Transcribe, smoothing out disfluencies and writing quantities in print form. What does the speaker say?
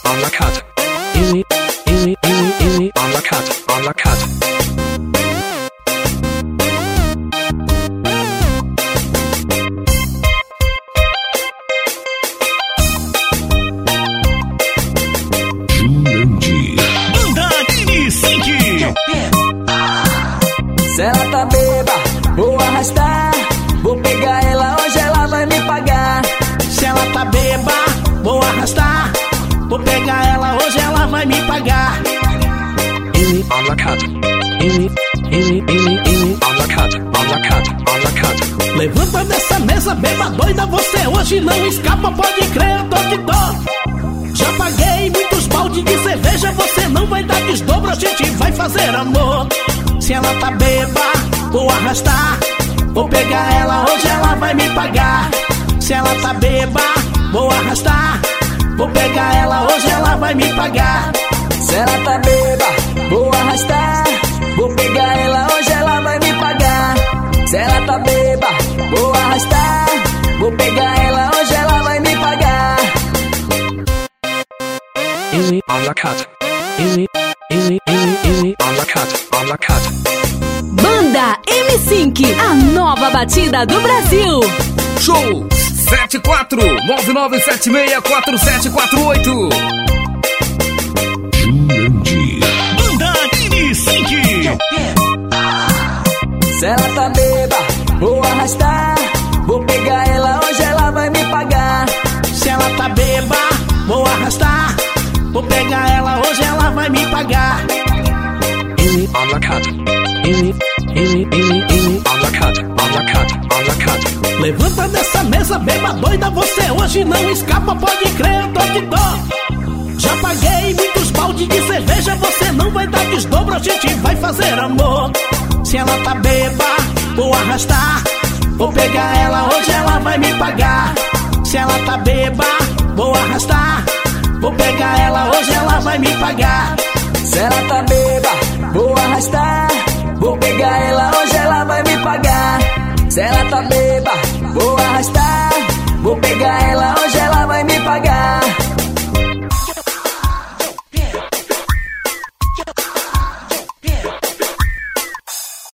on the cut. Easy on the cut, on the cut. Banda M5. Se ela tá beba, vou arrastar. Vou pegar ela, hoje ela vai me pagar. Se ela tá beba, vou arrastar. Vou pegar ela, hoje ela vai me pagar. Easy on the cut. Easy on the cut, on the cut, on the cut. Levanta dessa mesa, beba doida, você hoje não escapa, pode crer, eu tô que tô. Já paguei muitos balde de cerveja, você não vai dar desdobro, a gente vai fazer amor. Se ela tá beba, vou arrastar. Vou pegar ela, hoje ela vai me pagar. Se ela tá beba, vou arrastar. Vou pegar ela, hoje ela vai me pagar. Se ela tá beba, vou arrastar. Vou pegar ela, hoje ela vai me pagar. Se ela tá beba, vou arrastar. Vou pegar ela, hoje ela vai me pagar. Easy on the cut. Easy on the cut, on the cut. Banda M5, a nova batida do Brasil. Show 74-9976-4748. Banda M5. Se ela tá beba, vou arrastar. Vou pegar ela, hoje ela vai me pagar. Se ela tá beba, vou arrastar. Vou pegar ela, hoje ela vai me pagar. Easy on the cut. Easy on the cut, on the cut, on the cut. Levanta dessa mesa, beba doida, você hoje não escapa, pode crer, eu tô que tô. Já paguei muitos balde de cerveja, você não vai dar desdobro, a gente vai fazer amor. Se ela tá beba, vou arrastar. Vou pegar ela, hoje ela vai me pagar. Se ela tá beba, vou arrastar. Vou pegar ela, hoje ela vai me pagar. Se ela tá beba, vou arrastar. Vou pegar ela, hoje ela vai me pagar. Se ela tá beba,